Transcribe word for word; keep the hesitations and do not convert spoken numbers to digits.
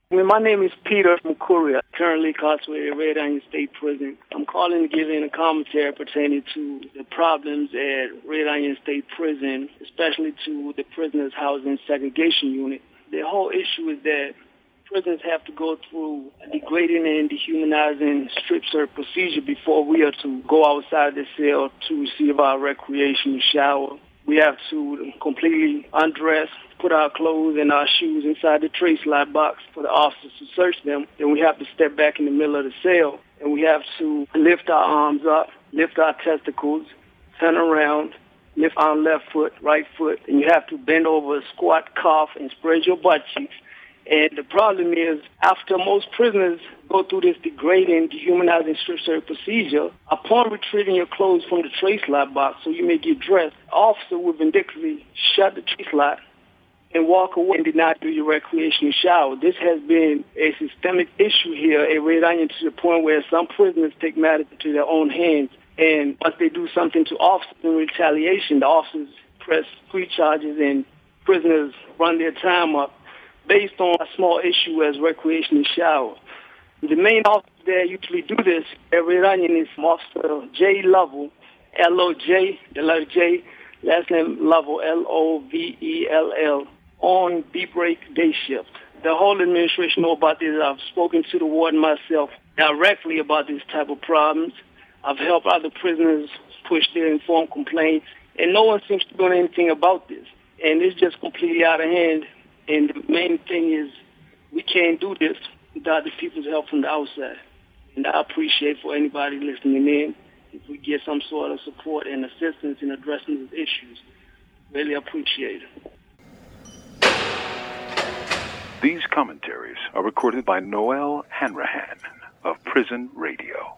Well, my name is Peter from Korea, currently incarcerated at Red Onion State Prison. I'm calling to give in a commentary pertaining to the problems at Red Onion State Prison, especially to the prisoners housing segregation unit. The whole issue is that prisoners have to go through a degrading and dehumanizing strip search procedure before we are to go outside the cell to receive our recreation shower. We have to completely undress, put our clothes and our shoes inside the trace slot box for the officers to search them. Then we have to step back in the middle of the cell, and we have to lift our arms up, lift our testicles, turn around, lift our left foot, right foot, and you have to bend over, squat, cough, and spread your butt cheeks. And the problem is, after most prisoners go through this degrading, dehumanizing strip search procedure, upon retrieving your clothes from the trace slot box so you may get dressed, the officer will vindictively shut the trace slot and walk away and did not do your recreational shower. This has been a systemic issue here at Red Onion to the point where some prisoners take matters into their own hands. And once they do something to officers in retaliation, the officers press plea charges and prisoners run their time up based on a small issue as recreational shower. The main officer that usually do this at Red Onion is Officer J. Lovell, L O J, the letter J, last name Lovell, L O V E L L, on B-break day shift. The whole administration know about this. I've spoken to the warden myself directly about this type of problems. I've helped other prisoners push their informed complaints, and no one seems to do anything about this. And it's just completely out of hand. And the main thing is we can't do this without the people's help from the outside. And I appreciate for anybody listening in if we get some sort of support and assistance in addressing these issues. Really appreciate it. These commentaries are recorded by Noel Hanrahan of Prison Radio.